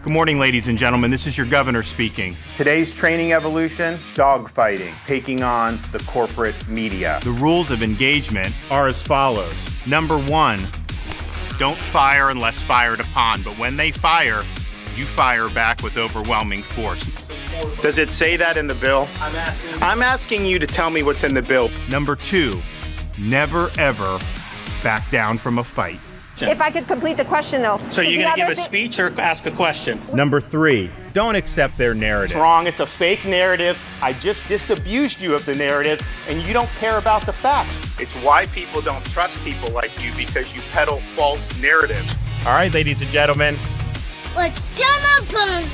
Good morning, ladies and gentlemen. This is your governor speaking. Today's training evolution, dogfighting, taking on the corporate media. The rules of engagement are as follows. Number 1, don't fire unless fired upon, but when they fire, you fire back with overwhelming force. Does it say that in the bill? I'm asking you to tell me what's in the bill. Number 2, never ever back down from a fight. If I could complete the question, though. So you're going to give a speech or ask a question? Number 3, don't accept their narrative. It's wrong. It's a fake narrative. I just disabused you of the narrative, and you don't care about the facts. It's why people don't trust people like you, because you peddle false narratives. All right, ladies and gentlemen. Let's turn up.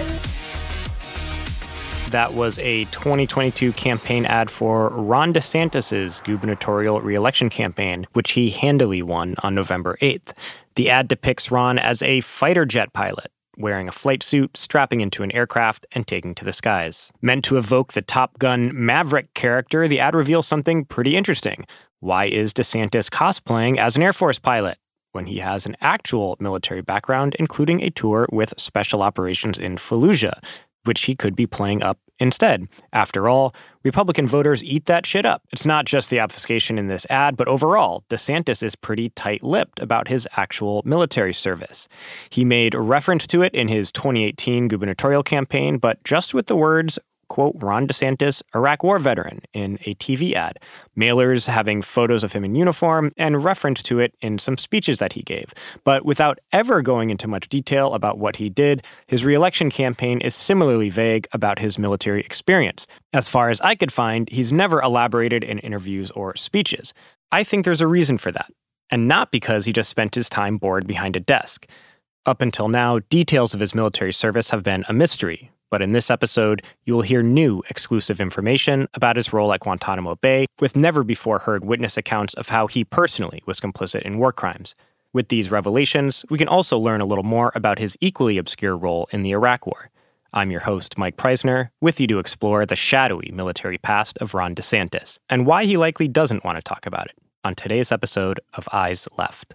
That was a 2022 campaign ad for Ron DeSantis' gubernatorial re-election campaign, which he handily won on November 8th. The ad depicts Ron as a fighter jet pilot, wearing a flight suit, strapping into an aircraft, and taking to the skies. Meant to evoke the Top Gun Maverick character, the ad reveals something pretty interesting. Why is DeSantis cosplaying as an Air Force pilot when he has an actual military background, including a tour with special operations in Fallujah, which he could be playing up instead? After all, Republican voters eat that shit up. It's not just the obfuscation in this ad, but overall, DeSantis is pretty tight-lipped about his actual military service. He made reference to it in his 2018 gubernatorial campaign, but just with the words, quote, Ron DeSantis, Iraq War veteran, in a TV ad, mailers having photos of him in uniform, and reference to it in some speeches that he gave. But without ever going into much detail about what he did, his re-election campaign is similarly vague about his military experience. As far as I could find, he's never elaborated in interviews or speeches. I think there's a reason for that, and not because he just spent his time bored behind a desk. Up until now, details of his military service have been a mystery. But in this episode, you will hear new exclusive information about his role at Guantanamo Bay, with never-before-heard witness accounts of how he personally was complicit in war crimes. With these revelations, we can also learn a little more about his equally obscure role in the Iraq War. I'm your host, Mike Preisner, with you to explore the shadowy military past of Ron DeSantis, and why he likely doesn't want to talk about it, on today's episode of Eyes Left.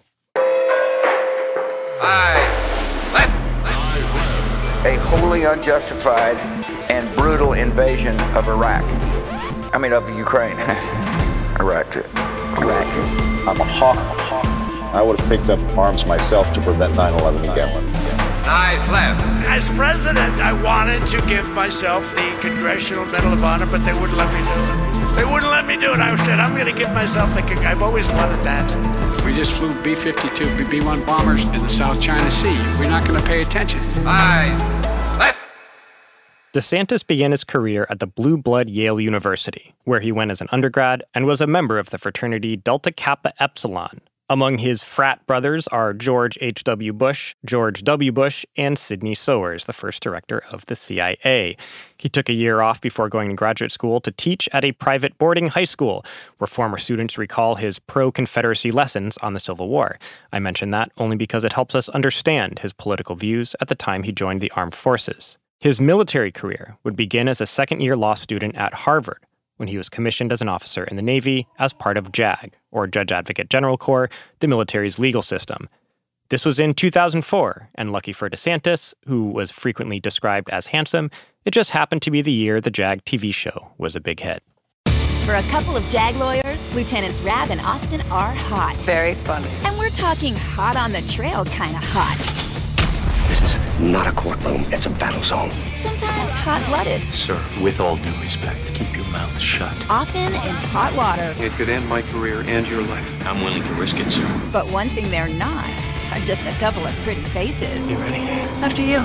Eyes Left! A wholly unjustified and brutal invasion of Iraq. Of Ukraine. Iraq. I'm a hawk. I would have picked up arms myself to prevent 9/11 again. Eyes left. As president, I wanted to give myself the Congressional Medal of Honor, but they wouldn't let me do it. I said, I'm going to give myself the I've always wanted that. We just flew B-52, B-1 bombers in the South China Sea. We're not going to pay attention. Eyes left. DeSantis began his career at the Blue Blood Yale University, where he went as an undergrad and was a member of the fraternity Delta Kappa Epsilon. Among his frat brothers are George H.W. Bush, George W. Bush, and Sidney Sowers, the first director of the CIA. He took a year off before going to graduate school to teach at a private boarding high school, where former students recall his pro-Confederacy lessons on the Civil War. I mention that only because it helps us understand his political views at the time he joined the armed forces. His military career would begin as a second-year law student at Harvard, when he was commissioned as an officer in the Navy as part of JAG, or Judge Advocate General Corps, the military's legal system. This was in 2004, and lucky for DeSantis, who was frequently described as handsome, it just happened to be the year the JAG TV show was a big hit. For a couple of JAG lawyers, Lieutenants Rab and Austin are hot. Very funny. And we're talking hot on the trail kind of hot. This is not a courtroom, it's a battle zone. Sometimes hot-blooded. Sir, with all due respect, keep your mouth shut. Often in hot water. It could end my career and your life. I'm willing to risk it, sir. But one thing they're not are just a couple of pretty faces. You ready? After you.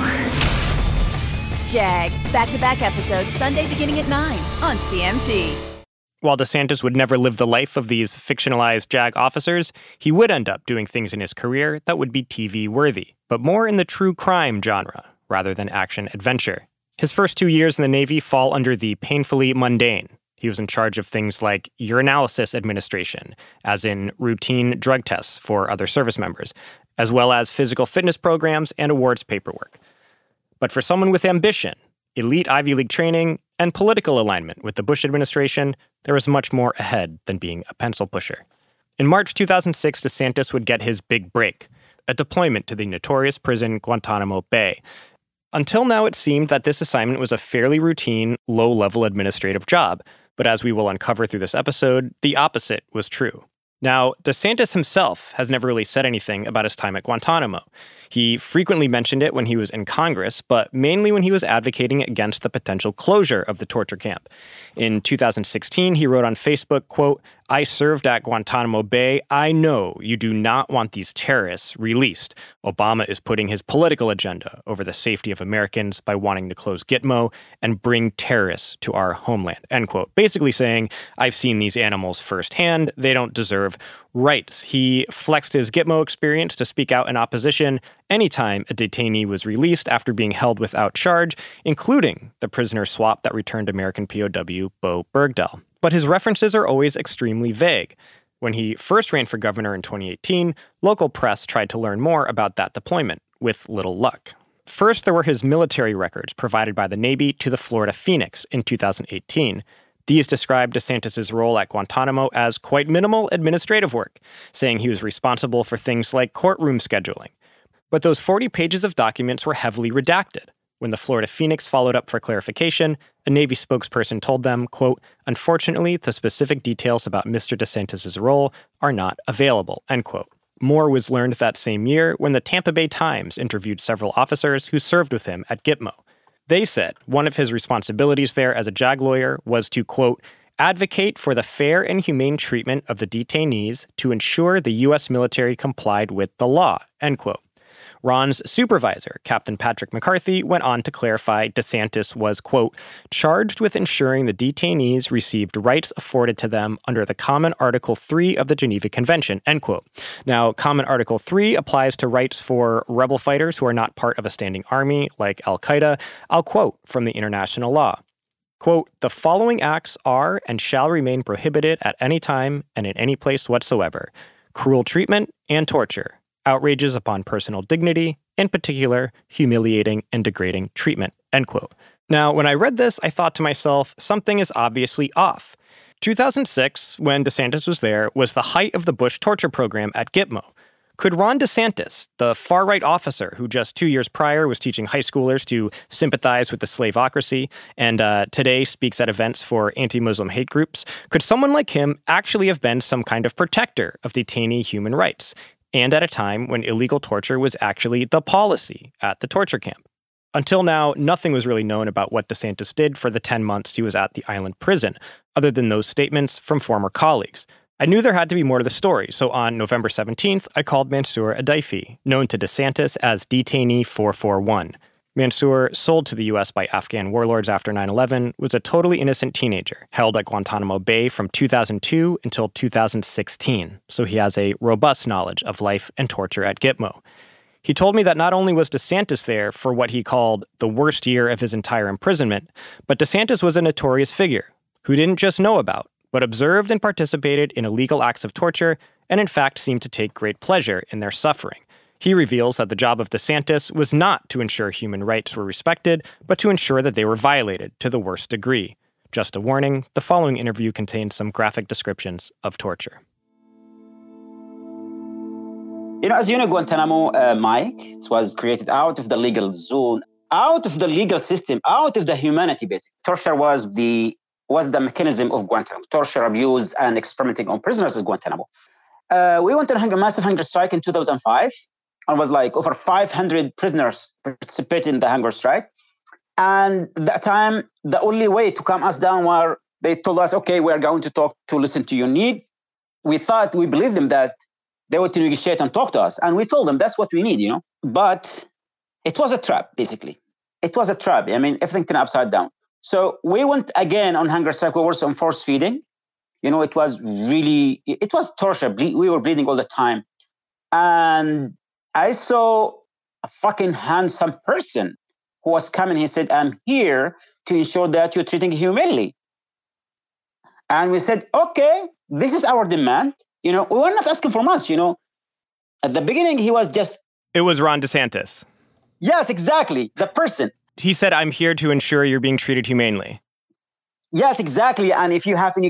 JAG, back-to-back episodes, Sunday beginning at 9 on CMT. While DeSantis would never live the life of these fictionalized JAG officers, he would end up doing things in his career that would be TV-worthy, but more in the true crime genre, rather than action-adventure. His first 2 years in the Navy fall under the painfully mundane. He was in charge of things like urinalysis administration, as in routine drug tests for other service members, as well as physical fitness programs and awards paperwork. But for someone with ambition, elite Ivy League training, and political alignment with the Bush administration, there was much more ahead than being a pencil pusher. In March 2006, DeSantis would get his big break, a deployment to the notorious prison Guantanamo Bay. Until now, it seemed that this assignment was a fairly routine, low-level administrative job. But as we will uncover through this episode, the opposite was true. Now, DeSantis himself has never really said anything about his time at Guantanamo. He frequently mentioned it when he was in Congress, but mainly when he was advocating against the potential closure of the torture camp. In 2016, he wrote on Facebook, quote, "I served at Guantanamo Bay. I know you do not want these terrorists released. Obama is putting his political agenda over the safety of Americans by wanting to close Gitmo and bring terrorists to our homeland," end quote. Basically saying, I've seen these animals firsthand. They don't deserve rights. He flexed his Gitmo experience to speak out in opposition anytime a detainee was released after being held without charge, including the prisoner swap that returned American POW Bo Bergdahl. But his references are always extremely vague. When he first ran for governor in 2018, local press tried to learn more about that deployment, with little luck. First, there were his military records provided by the Navy to the Florida Phoenix in 2018. These described DeSantis' role at Guantanamo as quite minimal administrative work, saying he was responsible for things like courtroom scheduling. But those 40 pages of documents were heavily redacted. When the Florida Phoenix followed up for clarification, a Navy spokesperson told them, quote, "Unfortunately, the specific details about Mr. DeSantis' role are not available," end quote. More was learned that same year when the Tampa Bay Times interviewed several officers who served with him at Gitmo. They said one of his responsibilities there as a JAG lawyer was to, quote, "advocate for the fair and humane treatment of the detainees to ensure the U.S. military complied with the law," end quote. Ron's supervisor, Captain Patrick McCarthy, went on to clarify DeSantis was, quote, "charged with ensuring the detainees received rights afforded to them under the Common Article 3 of the Geneva Convention," end quote. Now, Common Article 3 applies to rights for rebel fighters who are not part of a standing army, like al-Qaeda. I'll quote from the international law. Quote, "The following acts are and shall remain prohibited at any time and in any place whatsoever: cruel treatment and torture, outrages upon personal dignity, in particular, humiliating and degrading treatment," end quote. Now, when I read this, I thought to myself, something is obviously off. 2006, when DeSantis was there, was the height of the Bush torture program at Gitmo. Could Ron DeSantis, the far-right officer who just 2 years prior was teaching high schoolers to sympathize with the slavocracy and today speaks at events for anti-Muslim hate groups, could someone like him actually have been some kind of protector of detainee human rights, and at a time when illegal torture was actually the policy at the torture camp? Until now, nothing was really known about what DeSantis did for the 10 months he was at the island prison, other than those statements from former colleagues. I knew there had to be more to the story, so on November 17th, I called Mansour Adaifi, known to DeSantis as Detainee 441. Mansour, sold to the U.S. by Afghan warlords after 9/11, was a totally innocent teenager, held at Guantanamo Bay from 2002 until 2016, so he has a robust knowledge of life and torture at Gitmo. He told me that not only was DeSantis there for what he called the worst year of his entire imprisonment, but DeSantis was a notorious figure who didn't just know about, but observed and participated in illegal acts of torture and in fact seemed to take great pleasure in their suffering. He reveals that the job of DeSantis was not to ensure human rights were respected, but to ensure that they were violated to the worst degree. Just a warning, the following interview contains some graphic descriptions of torture. You know, as you know, Guantanamo, Mike, it was created out of the legal zone, out of the legal system, out of the humanity, basically. Torture was the mechanism of Guantanamo. Torture, abuse, and experimenting on prisoners at Guantanamo. We went on a massive hunger strike in 2005. And was like over 500 prisoners participated in the hunger strike. And at that time, the only way to calm us down were they told us, okay, we are going to talk to listen to your need. We believed them that they would negotiate and talk to us. And we told them that's what we need, you know. But it was a trap, basically. It was a trap. I mean, everything turned upside down. So we went again on hunger strike. We were on force feeding. You know, it was torture. We were bleeding all the time. And I saw a fucking handsome person who was coming. He said, "I'm here to ensure that you're treating humanely." And we said, okay, this is our demand. You know, we were not asking for much, you know. At the beginning, he was just... It was Ron DeSantis. Yes, exactly. The person. He said, "I'm here to ensure you're being treated humanely." Yes, exactly. And if you have any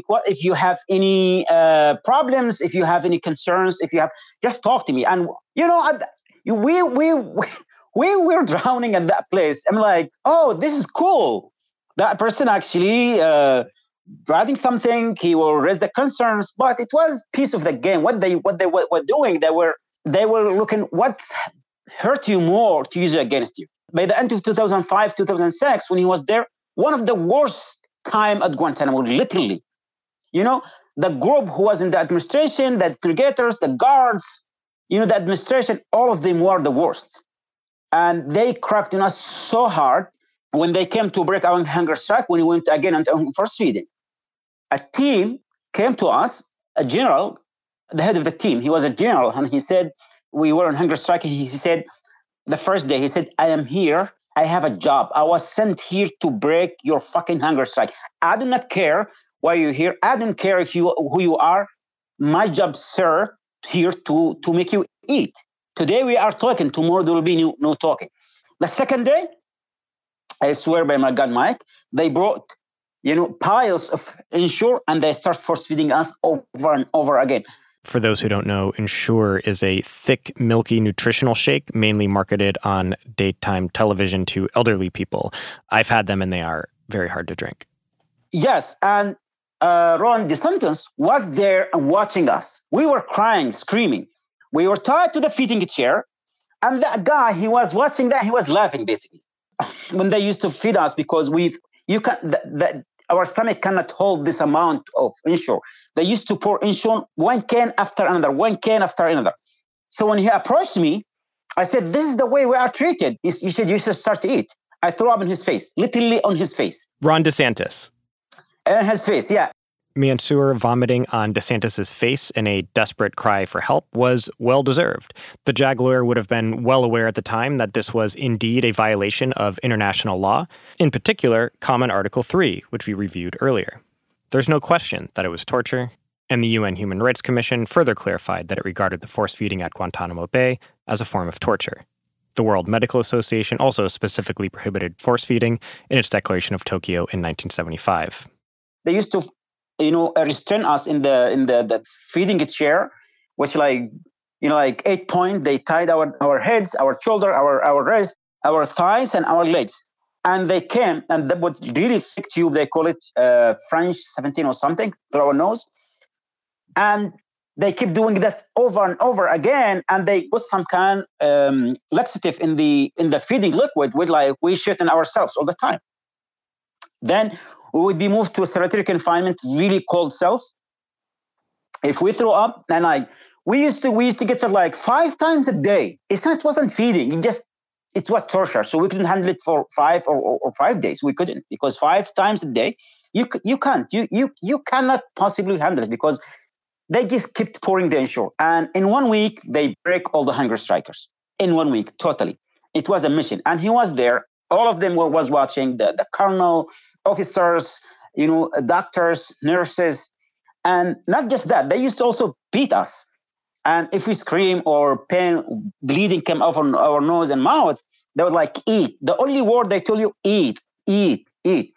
problems, if you have any concerns, just talk to me. And, you know, we We were drowning at that place. I'm like, oh, this is cool. That person actually writing something, he will raise the concerns, but it was piece of the game. What they were doing, they were looking what's hurt you more to use it against you. By the end of 2005, 2006, when he was there, one of the worst time at Guantanamo, literally. You know, the group who was in the administration, the interrogators, the guards, you know, the administration, all of them were the worst. And they cracked on us so hard when they came to break our hunger strike, when we went again on force feeding. A team came to us, a general, the head of the team. He was a general, and he said, we were on hunger strike, and he said, the first day, he said, I am here. I have a job. I was sent here to break your fucking hunger strike. I do not care why you're here. I don't care who you are. My job, sir, here to make you eat. Today we are talking. Tomorrow there will be no talking. The second day, I swear by my God, Mike, they brought, you know, piles of Ensure, and they start force feeding us over and over again. For those who don't know, Ensure is a thick, milky nutritional shake mainly marketed on daytime television to elderly people. I've had them and they are very hard to drink. Yes, and Ron DeSantis was there and watching us. We were crying, screaming. We were tied to the feeding chair, and that guy, he was watching that, he was laughing basically. When they used to feed us, because our stomach cannot hold this amount of Ensure. They used to pour Ensure one can after another. So when he approached me, I said, this is the way we are treated. You should start to eat. I threw up in his face, literally on his face. Ron DeSantis. In his face, yeah. Mansour vomiting on DeSantis' face in a desperate cry for help was well-deserved. The JAG lawyer would have been well aware at the time that this was indeed a violation of international law, in particular, Common Article 3, which we reviewed earlier. There's no question that it was torture, and the UN Human Rights Commission further clarified that it regarded the force feeding at Guantanamo Bay as a form of torture. The World Medical Association also specifically prohibited force feeding in its Declaration of Tokyo in 1975. They used to restrain us in the feeding chair, which like 8 point. They tied our heads, our shoulder, our wrist, our thighs, and our legs. And they came, and that was really thick tube. They call it French 17 or something through our nose. And they keep doing this over and over again. And they put some kind laxative in the feeding liquid, with we shit in ourselves all the time. Then we would be moved to a solitary confinement, really cold cells. If we throw up, and we used to get fed 5 times a day. It wasn't feeding. It was torture. So we couldn't handle it for 5 or 5 days. We couldn't, because 5 times a day, you can't. You cannot possibly handle it, because they just kept pouring the Ensure. And in 1 week, they break all the hunger strikers. In 1 week, totally. It was a mission. And he was there. All of them was watching, the colonel, officers, doctors, nurses. And not just that, they used to also beat us. And if we scream or pain, bleeding came out on our nose and mouth, they would eat. The only word they told you, eat, eat, eat.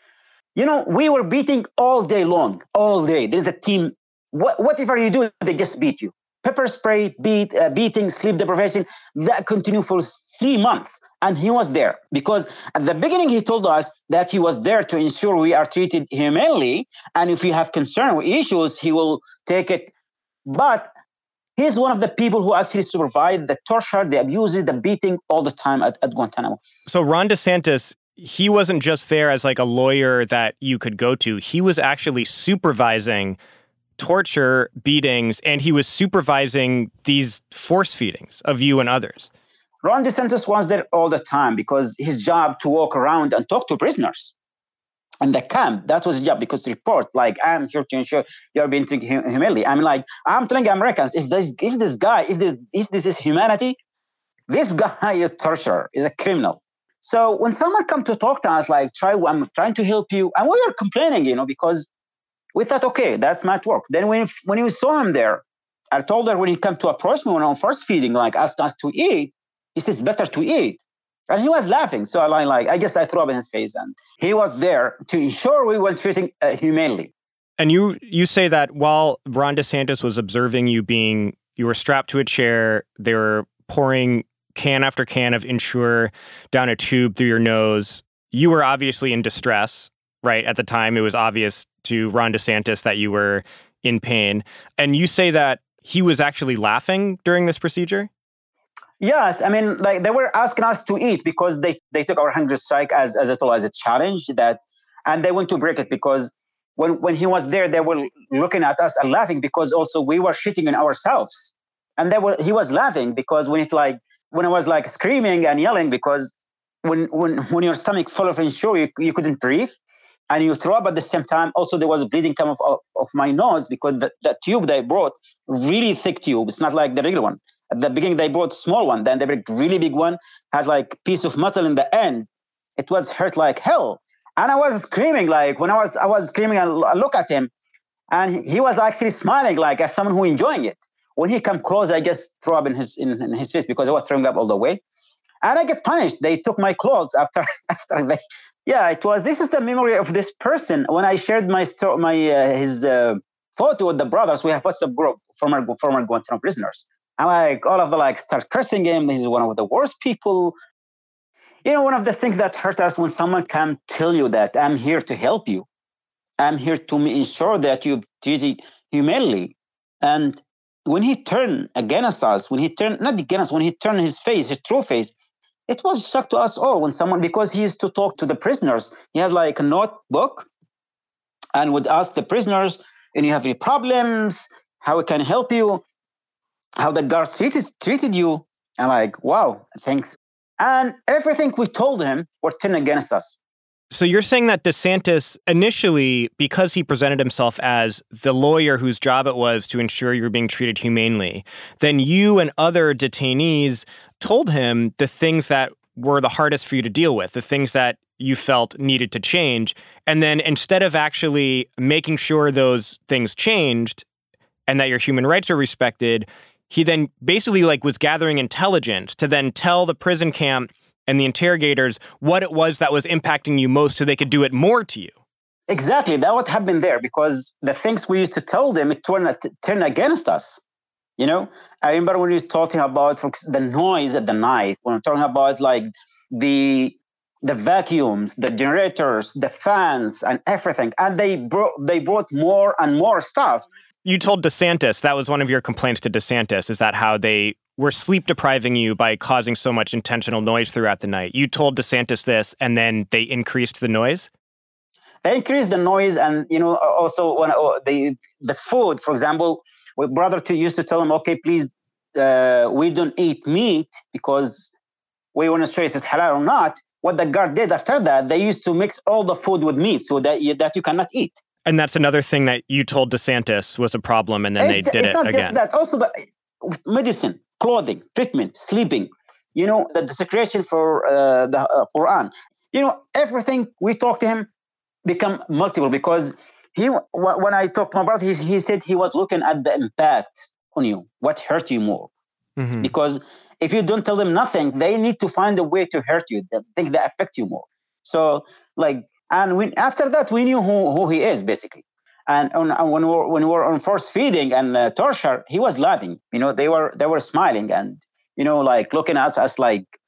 We were beating all day long, all day. There's a team. Whatever you do, they just beat you. Pepper spray, beating, sleep deprivation, that continued for 3 months. And he was there because at the beginning, he told us that he was there to ensure we are treated humanely. And if we have concern or issues, he will take it. But he's one of the people who actually supervised the torture, the abuses, the beating all the time at Guantanamo. So Ron DeSantis, he wasn't just there as a lawyer that you could go to. He was actually supervising torture, beatings, and he was supervising these force feedings of you and others. Ron DeSantis was there all the time because his job to walk around and talk to prisoners in the camp. That was his job, because to report, I'm here to ensure you're being treated humanely. I'm telling Americans, if this is humanity, this guy is torture, is a criminal. So when someone come to talk to us, I'm trying to help you, and we were complaining, because we thought, okay, that's my work. Then when we saw him there, I told her when he came to approach me when I was first feeding, asked us to eat, he says, better to eat. And he was laughing. So I guess I threw up in his face. And he was there to ensure we were treating humanely. And you say that while Ron DeSantis was observing you were strapped to a chair, they were pouring can after can of Ensure down a tube through your nose. You were obviously in distress, right? At the time, it was obvious to Ron DeSantis that you were in pain. And you say that he was actually laughing during this procedure? Yes, I mean, like they were asking us to eat because they took our hunger strike as a challenge and they want to break it because when he was there, they were looking at us and laughing because also we were shitting in ourselves, and he was laughing because when I was like screaming and yelling because when your stomach full of Ensure, you couldn't breathe and you throw up at the same time. Also, there was bleeding coming off my nose because the tube they brought, really thick tube. It's not like the regular one. At the beginning, they brought small one. Then they brought really big one, had like piece of metal in the end. It was hurt like hell. And I was screaming, like when I was screaming and I look at him and he was actually smiling like as someone who enjoying it. When he come close, I guess throw up in his face because I was throwing up all the way. And I get punished. They took my clothes after they. Yeah, this is the memory of this person. When I shared his photo with the brothers, we have WhatsApp group former Guantanamo prisoners. And like all of the start cursing him. This is one of the worst people. You know, one of the things that hurt us when someone can tell you that I'm here to help you. I'm here to ensure that you treat humanely. And when he turned against us, when he turned his face, his true face, it was a shock to us all because he used to talk to the prisoners. He has like a notebook and would ask the prisoners, and you have any problems, how we can help you, how the guards treated you. I'm like, wow, thanks. And everything we told him were turned against us. So you're saying that DeSantis initially, because he presented himself as the lawyer whose job it was to ensure you were being treated humanely, then you and other detainees told him the things that were the hardest for you to deal with, the things that you felt needed to change. And then instead of actually making sure those things changed and that your human rights are respected, he then basically was gathering intelligence to then tell the prison camp and the interrogators what it was that was impacting you most so they could do it more to you. Exactly. That what happened there because the things we used to tell them, it turned against us. You know, I remember when we were talking about the noise at the night, when we're talking about the vacuums, the generators, the fans and everything. And they brought more and more stuff. You told DeSantis, that was one of your complaints to DeSantis, is that how they were sleep depriving you by causing so much intentional noise throughout the night. You told DeSantis this, and then they increased the noise? They increased the noise, and also when the food, for example, my brother used to tell him, okay, please, we don't eat meat because we want to show if it's halal or not. What the guard did after that, they used to mix all the food with meat so that you cannot eat. And that's another thing that you told DeSantis was a problem, and then they did it again. It's not just that. Also, the medicine, clothing, treatment, sleeping, the desecration for the Quran. Everything we talked to him become multiple because when I talked to my brother, he said he was looking at the impact on you, what hurt you more. Mm-hmm. Because if you don't tell them nothing, they need to find a way to hurt you, the thing that affect you more. So, and after that, we knew who he is, basically. And when we were on force feeding and torture, he was laughing. They were smiling and, looking at us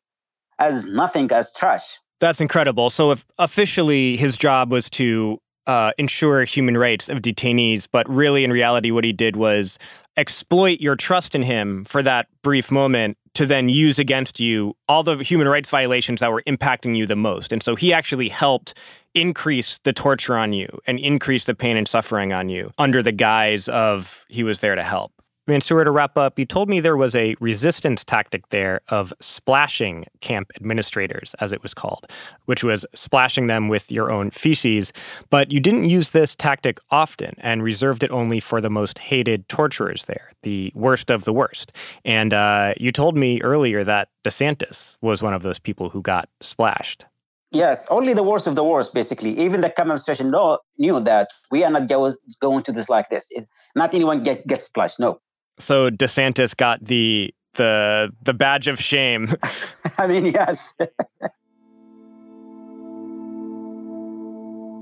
as nothing, as trash. That's incredible. So if officially his job was to ensure human rights of detainees, but really in reality what he did was exploit your trust in him for that brief moment to then use against you all the human rights violations that were impacting you the most. And so he actually helped increase the torture on you and increase the pain and suffering on you under the guise of he was there to help. Mansour, to wrap up, you told me there was a resistance tactic there of splashing camp administrators, as it was called, which was splashing them with your own feces. But you didn't use this tactic often and reserved it only for the most hated torturers there, the worst of the worst. And you told me earlier that DeSantis was one of those people who got splashed. Yes, only the worst of the worst, basically. Even the camp administration knew that we are not going to this like this. Not anyone gets splashed, no. So DeSantis got the badge of shame.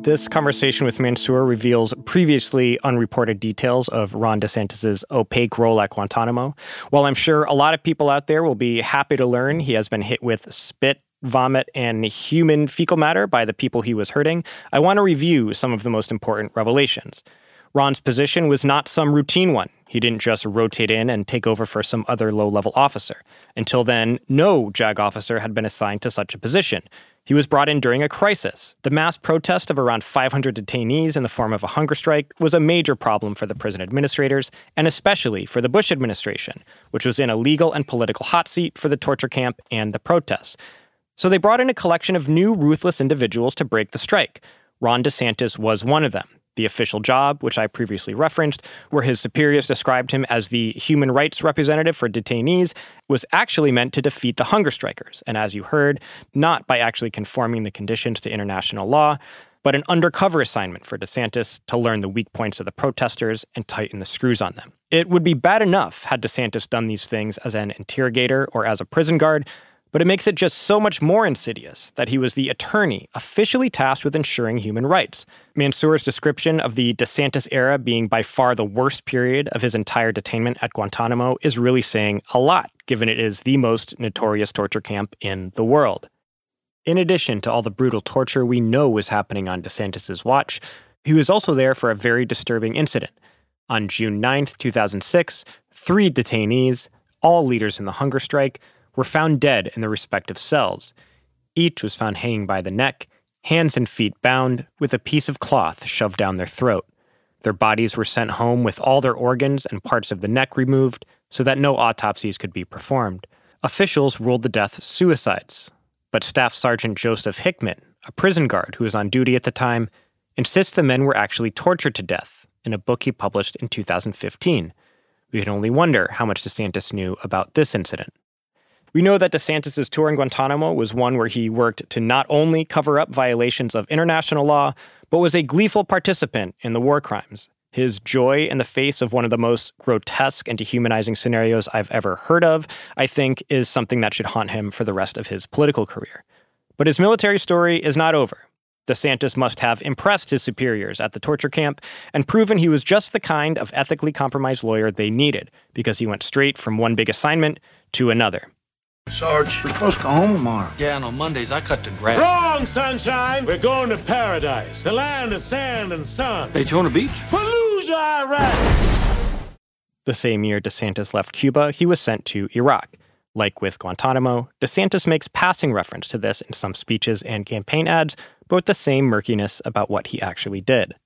This conversation with Mansour reveals previously unreported details of Ron DeSantis' opaque role at Guantanamo. While I'm sure a lot of people out there will be happy to learn he has been hit with spit, vomit, and human fecal matter by the people he was hurting, I want to review some of the most important revelations. Ron's position was not some routine one. He didn't just rotate in and take over for some other low-level officer. Until then, no JAG officer had been assigned to such a position. He was brought in during a crisis. The mass protest of around 500 detainees in the form of a hunger strike was a major problem for the prison administrators, and especially for the Bush administration, which was in a legal and political hot seat for the torture camp and the protests. So they brought in a collection of new ruthless individuals to break the strike. Ron DeSantis was one of them. The official job, which I previously referenced, where his superiors described him as the human rights representative for detainees, was actually meant to defeat the hunger strikers, and as you heard, not by actually conforming the conditions to international law, but an undercover assignment for DeSantis to learn the weak points of the protesters and tighten the screws on them. It would be bad enough had DeSantis done these things as an interrogator or as a prison guard, but it makes it just so much more insidious that he was the attorney officially tasked with ensuring human rights. Mansour's description of the DeSantis era being by far the worst period of his entire detainment at Guantanamo is really saying a lot, given it is the most notorious torture camp in the world. In addition to all the brutal torture we know was happening on DeSantis' watch, he was also there for a very disturbing incident. On June 9th, 2006, 3 detainees, all leaders in the hunger strike, were found dead in their respective cells. Each was found hanging by the neck, hands and feet bound, with a piece of cloth shoved down their throat. Their bodies were sent home with all their organs and parts of the neck removed so that no autopsies could be performed. Officials ruled the deaths suicides, but Staff Sergeant Joseph Hickman, a prison guard who was on duty at the time, insists the men were actually tortured to death in a book he published in 2015. We can only wonder how much DeSantis knew about this incident. We know that DeSantis' tour in Guantanamo was one where he worked to not only cover up violations of international law, but was a gleeful participant in the war crimes. His joy in the face of one of the most grotesque and dehumanizing scenarios I've ever heard of, I think, is something that should haunt him for the rest of his political career. But his military story is not over. DeSantis must have impressed his superiors at the torture camp and proven he was just the kind of ethically compromised lawyer they needed, because he went straight from one big assignment to another. Sarge, we're supposed to go home tomorrow. Yeah, and on Mondays I cut the grass. Wrong, sunshine! We're going to paradise, the land of sand and sun. Daytona Beach? Fallujah, Iraq! The same year DeSantis left Cuba, he was sent to Iraq. Like with Guantanamo, DeSantis makes passing reference to this in some speeches and campaign ads, but with the same murkiness about what he actually did.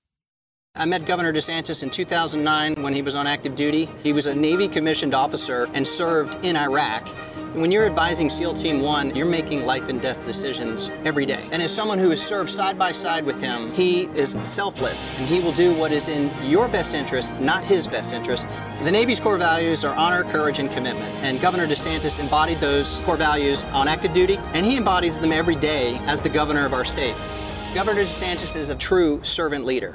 I met Governor DeSantis in 2009 when he was on active duty. He was a Navy commissioned officer and served in Iraq. When you're advising SEAL Team 1, you're making life and death decisions every day. And as someone who has served side by side with him, he is selfless and he will do what is in your best interest, not his best interest. The Navy's core values are honor, courage, and commitment. And Governor DeSantis embodied those core values on active duty, and he embodies them every day as the governor of our state. Governor DeSantis is a true servant leader.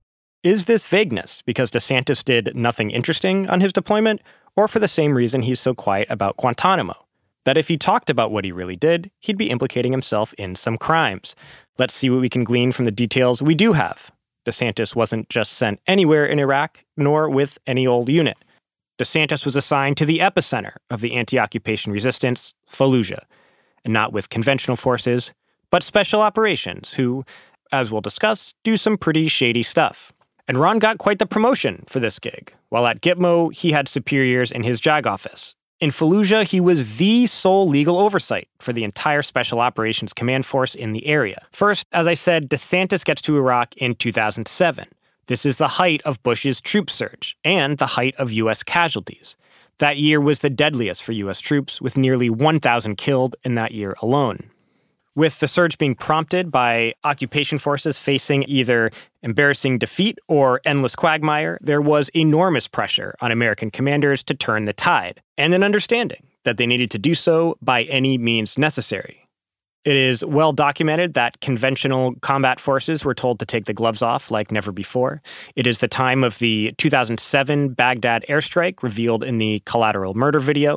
Is this vagueness because DeSantis did nothing interesting on his deployment, or for the same reason he's so quiet about Guantanamo? That if he talked about what he really did, he'd be implicating himself in some crimes. Let's see what we can glean from the details we do have. DeSantis wasn't just sent anywhere in Iraq, nor with any old unit. DeSantis was assigned to the epicenter of the anti-occupation resistance, Fallujah, and not with conventional forces, but special operations who, as we'll discuss, do some pretty shady stuff. And Ron got quite the promotion for this gig. While at Gitmo, he had superiors in his JAG office. In Fallujah, he was the sole legal oversight for the entire Special Operations Command Force in the area. First, as I said, DeSantis gets to Iraq in 2007. This is the height of Bush's troop surge and the height of U.S. casualties. That year was the deadliest for U.S. troops, with nearly 1,000 killed in that year alone. With the surge being prompted by occupation forces facing either embarrassing defeat or endless quagmire, there was enormous pressure on American commanders to turn the tide, and an understanding that they needed to do so by any means necessary. It is well documented that conventional combat forces were told to take the gloves off like never before. It is the time of the 2007 Baghdad airstrike revealed in the Collateral Murder video.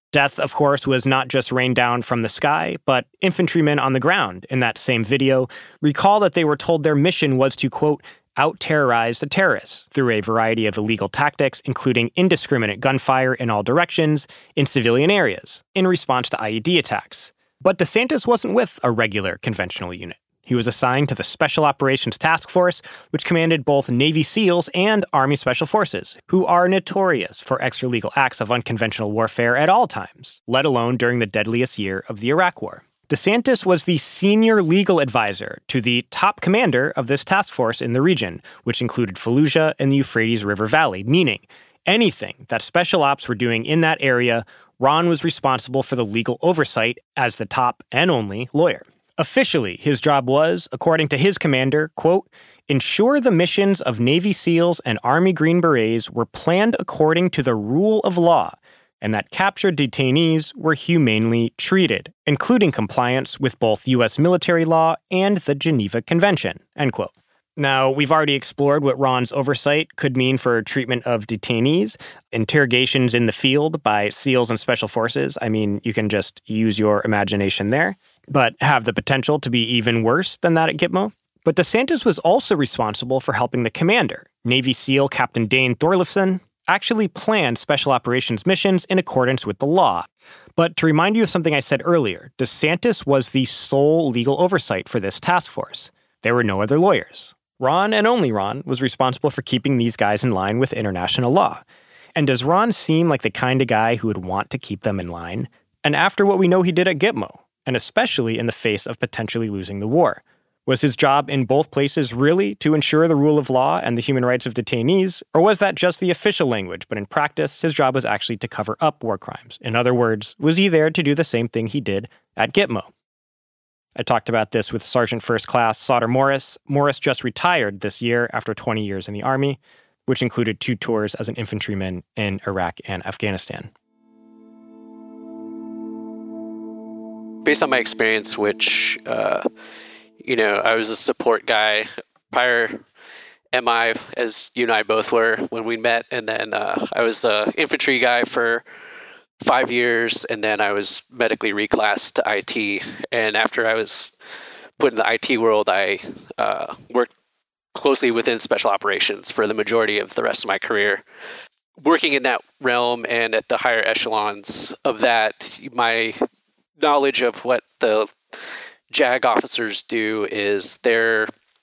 Death, of course, was not just rained down from the sky, but infantrymen on the ground in that same video recall that they were told their mission was to, quote, out-terrorize the terrorists through a variety of illegal tactics, including indiscriminate gunfire in all directions in civilian areas in response to IED attacks. But DeSantis wasn't with a regular conventional unit. He was assigned to the Special Operations Task Force, which commanded both Navy SEALs and Army Special Forces, who are notorious for extralegal acts of unconventional warfare at all times, let alone during the deadliest year of the Iraq War. DeSantis was the senior legal advisor to the top commander of this task force in the region, which included Fallujah and the Euphrates River Valley, meaning anything that special ops were doing in that area, Ron was responsible for the legal oversight as the top and only lawyer. Officially, his job was, according to his commander, quote, ensure the missions of Navy SEALs and Army Green Berets were planned according to the rule of law, and that captured detainees were humanely treated, including compliance with both U.S. military law and the Geneva Convention, end quote. Now, we've already explored what Ron's oversight could mean for treatment of detainees, interrogations in the field by SEALs and Special Forces. I mean, you can just use your imagination there, but have the potential to be even worse than that at Gitmo. But DeSantis was also responsible for helping the commander, Navy SEAL Captain Dane Thorleifson, actually plan special operations missions in accordance with the law. But to remind you of something I said earlier, DeSantis was the sole legal oversight for this task force. There were no other lawyers. Ron, and only Ron, was responsible for keeping these guys in line with international law. And does Ron seem like the kind of guy who would want to keep them in line? And after what we know he did at Gitmo, and especially in the face of potentially losing the war, was his job in both places really to ensure the rule of law and the human rights of detainees, or was that just the official language, but in practice, his job was actually to cover up war crimes? In other words, was he there to do the same thing he did at Gitmo? I talked about this with Sergeant First Class Sauter Morris. Morris just retired this year after 20 years in the Army, which included 2 tours as an infantryman in Iraq and Afghanistan. Based on my experience, which, I was a support guy prior MI, as you and I both were when we met, and then I was an infantry guy for 5 years, and then I was medically reclassed to IT. And after I was put in the IT world, I worked closely within special operations for the majority of the rest of my career. Working in that realm and at the higher echelons of that, my knowledge of what the JAG officers do is they're,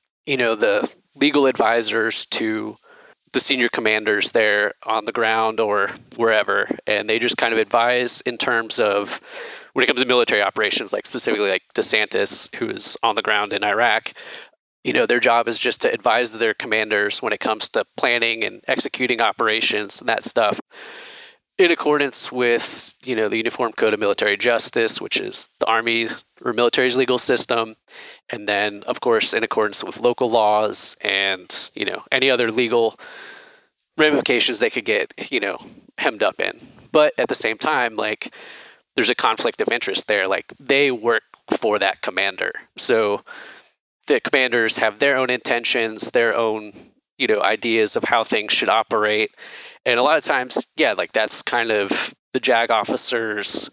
the legal advisors to the senior commanders there on the ground or wherever, and they just kind of advise in terms of when it comes to military operations, like specifically like DeSantis, who is on the ground in Iraq. Their job is just to advise their commanders when it comes to planning and executing operations and that stuff in accordance with, the Uniform Code of Military Justice, which is the Army or military's legal system. And then, of course, in accordance with local laws and, any other legal ramifications they could get, hemmed up in. But at the same time, there's a conflict of interest there. They work for that commander. So the commanders have their own intentions, their own, ideas of how things should operate. And a lot of times, that's kind of the JAG officer's,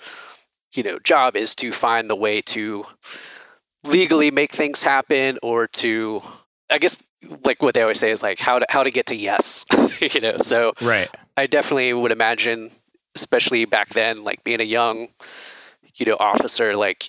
job is to find the way to legally make things happen, or to, I guess, what they always say is how to get to yes, So right. I definitely would imagine, especially back then, being a young, officer,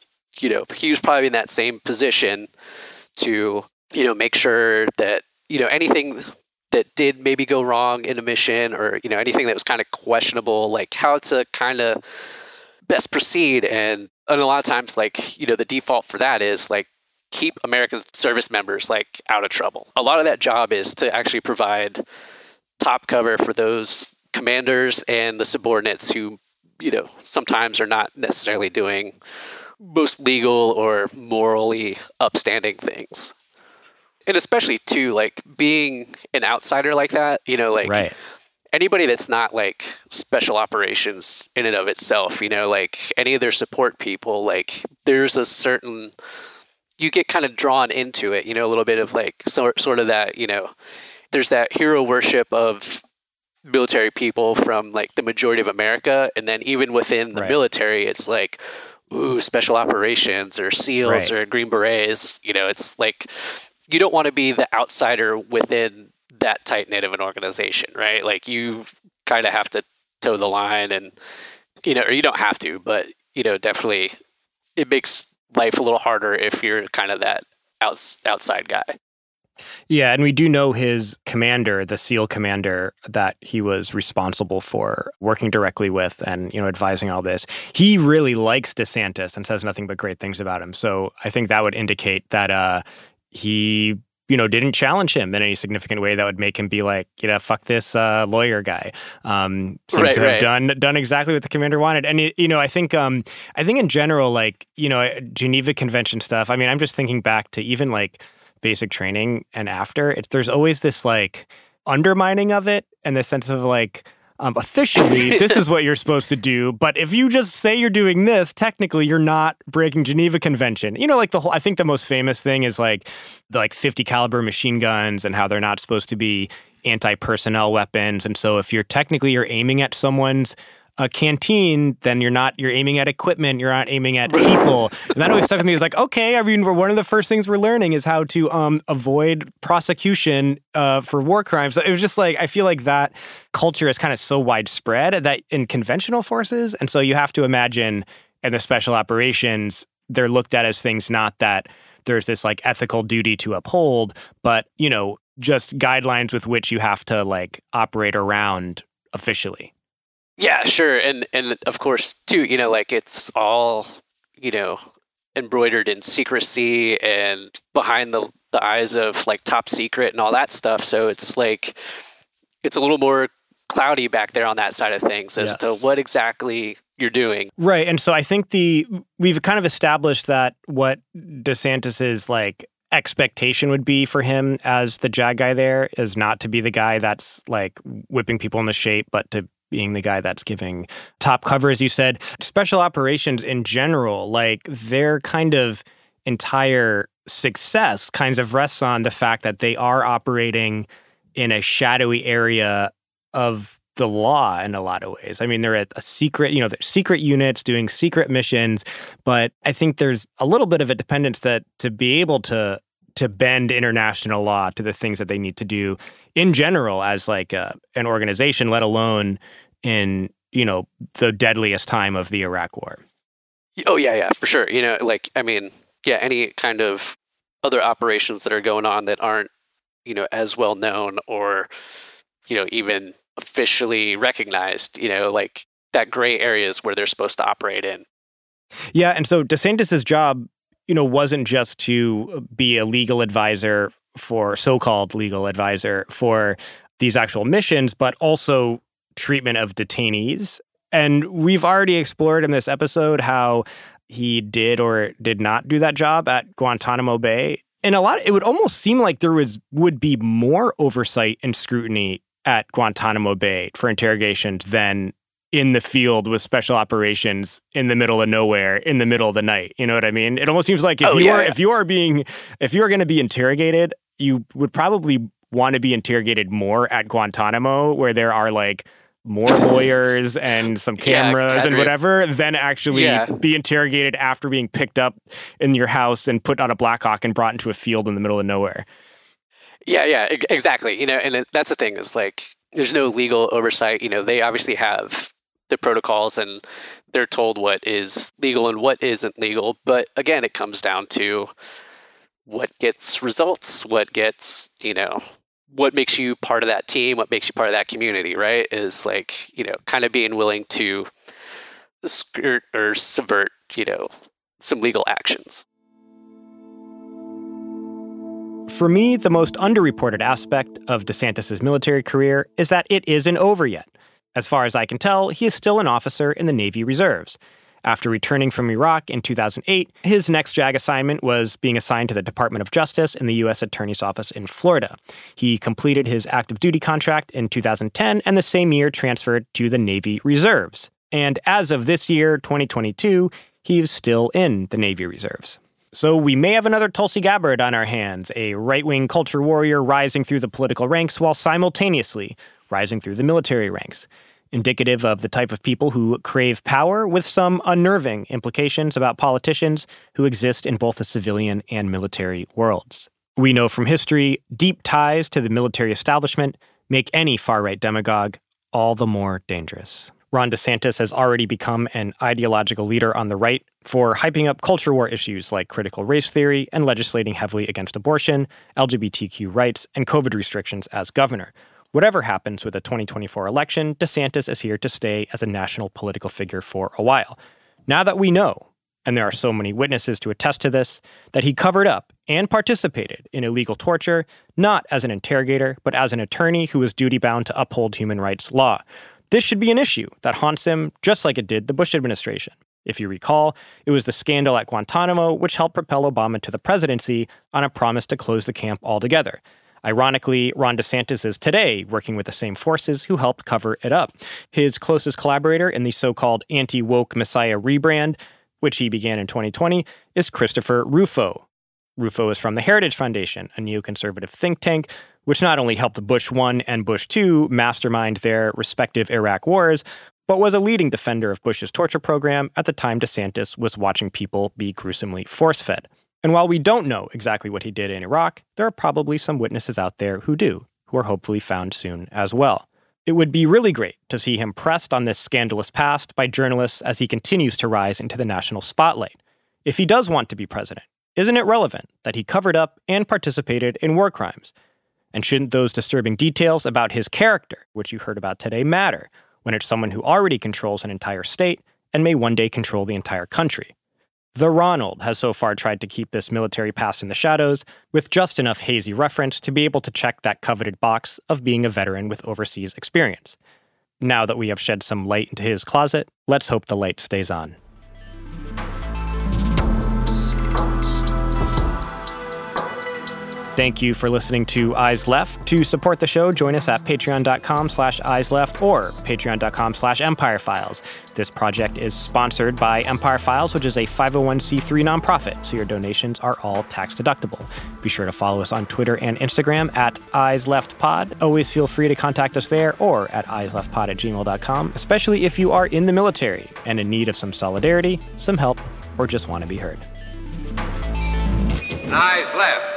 he was probably in that same position to, make sure that, anything that did maybe go wrong in a mission, or, anything that was kind of questionable, how to kind of best proceed. And a lot of times, the default for that is keep American service members out of trouble. A lot of that job is to actually provide top cover for those commanders and the subordinates who, sometimes are not necessarily doing most legal or morally upstanding things. And especially too, being an outsider like that, right. Anybody that's not special operations in and of itself, any of their support people, there's a certain, you get kind of drawn into it, a little bit of sort of that, there's that hero worship of military people from like the majority of America. And then even within the military, it's like, ooh, special operations or SEALs or Green Berets. You know, it's like, you don't want to be the outsider within that tight-knit of an organization, right? Like you kind of have to toe the line and, you know, or you don't have to, but, you know, definitely it makes life a little harder if you're kind of that outside guy. Yeah, and we do know his commander, the SEAL commander that he was responsible for working directly with and, you know, advising all this. He really likes DeSantis and says nothing but great things about him. So I think that would indicate that he, you know, didn't challenge him in any significant way that would make him be like, you know, fuck this lawyer guy. Seems to have done exactly what the commander wanted. And, you know, I think in general, like, you know, Geneva Convention stuff, I mean, I'm just thinking back to even like basic training and after, there's always this like undermining of it and the sense of like, officially, this is what you're supposed to do. But if you just say you're doing this, technically you're not breaking Geneva Convention. You know, like I think the most famous thing is like the like 50 caliber machine guns and how they're not supposed to be anti-personnel weapons. And so if you're aiming at someone's a canteen, then you're aiming at equipment, you're not aiming at people. And that always stuck with me. It's like, okay, I mean, one of the first things we're learning is how to avoid prosecution for war crimes. So it was just like, I feel like that culture is kind of so widespread that in conventional forces. And so you have to imagine in the special operations, they're looked at as things not that there's this like ethical duty to uphold, but, you know, just guidelines with which you have to like operate around officially. Yeah, sure. And of course, too, you know, like it's all, you know, embroidered in secrecy and behind the eyes of like top secret and all that stuff. So it's like, it's a little more cloudy back there on that side of things as to what exactly you're doing. Right. And so I think we've kind of established that what DeSantis's like expectation would be for him as the JAG guy there is not to be the guy that's like whipping people into shape, but to being the guy that's giving top cover, as you said. Special operations in general, like their kind of entire success kind of rests on the fact that they are operating in a shadowy area of the law in a lot of ways. I mean, they're at a secret, you know, they're secret units doing secret missions, but I think there's a little bit of a dependence that to be able to bend international law to the things that they need to do in general as like an organization, let alone in, you know, the deadliest time of the Iraq War. Oh, yeah, for sure. You know, like, I mean, yeah, any kind of other operations that are going on that aren't, you know, as well known or, you know, even officially recognized, you know, like that gray areas where they're supposed to operate in. Yeah. And so DeSantis's job, you know, wasn't just to be a legal advisor for so-called legal advisor for these actual missions, but also treatment of detainees. And we've already explored in this episode how he did or did not do that job at Guantanamo Bay. And it would almost seem like there would be more oversight and scrutiny at Guantanamo Bay for interrogations than in the field with special operations in the middle of nowhere, in the middle of the night. You know what I mean? It almost seems like if you are going to be interrogated, you would probably want to be interrogated more at Guantanamo, where there are like more lawyers and some cameras and whatever, than actually be interrogated after being picked up in your house and put on a Blackhawk and brought into a field in the middle of nowhere. Yeah, exactly. You know, and that's the thing is like, there's no legal oversight. You know, they obviously have the protocols and they're told what is legal and what isn't legal. But again, it comes down to what gets results, what gets, you know, what makes you part of that team, what makes you part of that community, right? Is like, you know, kind of being willing to skirt or subvert, you know, some legal actions. For me, the most underreported aspect of DeSantis's military career is that it isn't over yet. As far as I can tell, he is still an officer in the Navy Reserves. After returning from Iraq in 2008, his next JAG assignment was being assigned to the Department of Justice in the U.S. Attorney's Office in Florida. He completed his active duty contract in 2010 and the same year transferred to the Navy Reserves. And as of this year, 2022, he is still in the Navy Reserves. So we may have another Tulsi Gabbard on our hands, a right-wing culture warrior rising through the political ranks while simultaneously rising through the military ranks, indicative of the type of people who crave power with some unnerving implications about politicians who exist in both the civilian and military worlds. We know from history, deep ties to the military establishment make any far-right demagogue all the more dangerous. Ron DeSantis has already become an ideological leader on the right for hyping up culture war issues like critical race theory and legislating heavily against abortion, LGBTQ rights, and COVID restrictions as governor. Whatever happens with the 2024 election, DeSantis is here to stay as a national political figure for a while. Now that we know, and there are so many witnesses to attest to this, that he covered up and participated in illegal torture, not as an interrogator, but as an attorney who was duty-bound to uphold human rights law. This should be an issue that haunts him just like it did the Bush administration. If you recall, it was the scandal at Guantanamo which helped propel Obama to the presidency on a promise to close the camp altogether. Ironically, Ron DeSantis is today working with the same forces who helped cover it up. His closest collaborator in the so-called anti-woke Messiah rebrand, which he began in 2020, is Christopher Rufo. Rufo is from the Heritage Foundation, a neoconservative think tank, which not only helped Bush I and Bush II mastermind their respective Iraq wars, but was a leading defender of Bush's torture program at the time DeSantis was watching people be gruesomely force-fed. And while we don't know exactly what he did in Iraq, there are probably some witnesses out there who do, who are hopefully found soon as well. It would be really great to see him pressed on this scandalous past by journalists as he continues to rise into the national spotlight. If he does want to be president, isn't it relevant that he covered up and participated in war crimes? And shouldn't those disturbing details about his character, which you heard about today, matter when it's someone who already controls an entire state and may one day control the entire country? The Ronald has so far tried to keep this military past in the shadows with just enough hazy reference to be able to check that coveted box of being a veteran with overseas experience. Now that we have shed some light into his closet, let's hope the light stays on. Thank you for listening to Eyes Left. To support the show, join us at patreon.com/eyesleft or patreon.com/Empire Files. This project is sponsored by Empire Files, which is a 501c3 nonprofit, so your donations are all tax deductible. Be sure to follow us on Twitter and Instagram at EyesLeftPod. Always feel free to contact us there or at eyesleftpod@gmail.com, especially if you are in the military and in need of some solidarity, some help, or just want to be heard. Eyes Left.